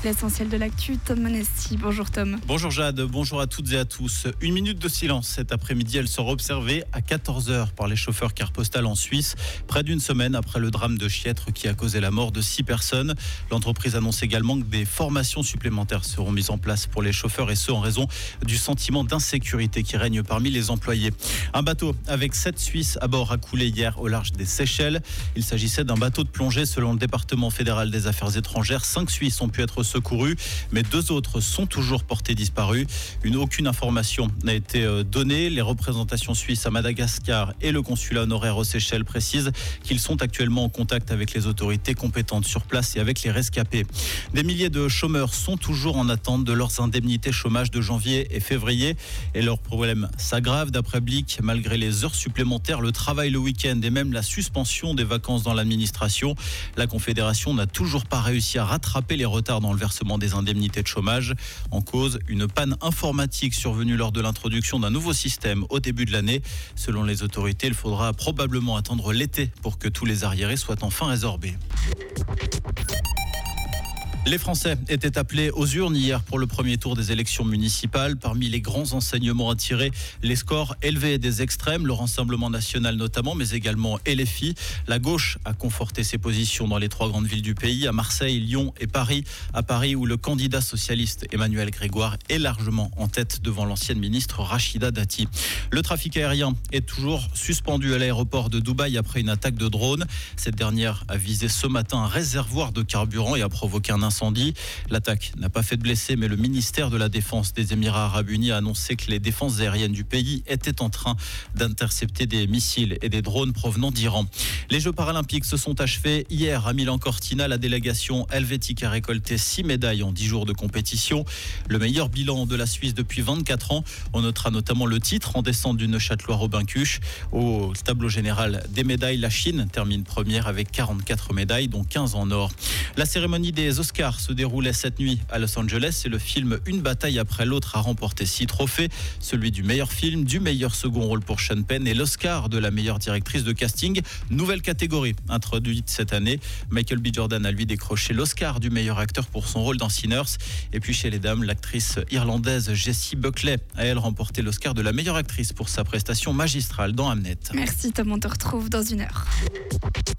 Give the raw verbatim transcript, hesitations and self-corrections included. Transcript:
L'essentiel de l'actu, Tom Monesti. Bonjour Tom. Bonjour Jade, bonjour à toutes et à tous. Une minute de silence cet après-midi, elle sera observée à quatorze heures par les chauffeurs car postal en Suisse, près d'une semaine après le drame de Chiètre qui a causé la mort de six personnes. L'entreprise annonce également que des formations supplémentaires seront mises en place pour les chauffeurs et ce en raison du sentiment d'insécurité qui règne parmi les employés. Un bateau avec sept Suisses à bord a coulé hier au large des Seychelles. Il s'agissait d'un bateau de plongée selon le département fédéral des affaires étrangères. Cinq Suisses ont pu être secourus, mais deux autres sont toujours portés disparus. Une, aucune information n'a été donnée. Les représentations suisses à Madagascar et le consulat honoraire aux Seychelles précisent qu'ils sont actuellement en contact avec les autorités compétentes sur place et avec les rescapés. Des milliers de chômeurs sont toujours en attente de leurs indemnités chômage de janvier et février et leurs problèmes s'aggravent. D'après Blick, malgré les heures supplémentaires, le travail le week-end et même la suspension des vacances dans l'administration, la Confédération n'a toujours pas réussi à rattraper les retards dans le versement des indemnités de chômage. En cause, une panne informatique survenue lors de l'introduction d'un nouveau système au début de l'année. Selon les autorités, il faudra probablement attendre l'été pour que tous les arriérés soient enfin résorbés. Les Français étaient appelés aux urnes hier pour le premier tour des élections municipales. Parmi les grands enseignements à tirer, les scores élevés des extrêmes, le Rassemblement national notamment, mais également L F I. La gauche a conforté ses positions dans les trois grandes villes du pays, à Marseille, Lyon et Paris. À Paris, où le candidat socialiste Emmanuel Grégoire est largement en tête devant l'ancienne ministre Rachida Dati. Le trafic aérien est toujours suspendu à l'aéroport de Dubaï après une attaque de drone. Cette dernière a visé ce matin un réservoir de carburant et a provoqué un incendie. L'attaque n'a pas fait de blessés, mais le ministère de la Défense des Émirats arabes unis a annoncé que les défenses aériennes du pays étaient en train d'intercepter des missiles et des drones provenant d'Iran. Les Jeux paralympiques se sont achevés hier à Milan-Cortina. La délégation helvétique a récolté six médailles en dix jours de compétition. Le meilleur bilan de la Suisse depuis vingt-quatre ans. On notera notamment le titre en descente du Neuchâtelois-Robin-Cuche. Au tableau général des médailles, la Chine termine première avec quarante-quatre médailles, dont quinze en or. La cérémonie des Oscars se déroulait cette nuit à Los Angeles et le film Une bataille après l'autre a remporté six trophées, celui du meilleur film, du meilleur second rôle pour Sean Penn et l'Oscar de la meilleure directrice de casting. Nouvelle catégorie introduite cette année. Michael B. Jordan a lui décroché l'Oscar du meilleur acteur pour son rôle dans Sinners. Et puis chez les dames, l'actrice irlandaise Jessie Buckley a elle remporté l'Oscar de la meilleure actrice pour sa prestation magistrale dans Hamnet. Merci Tom, on te retrouve dans une heure.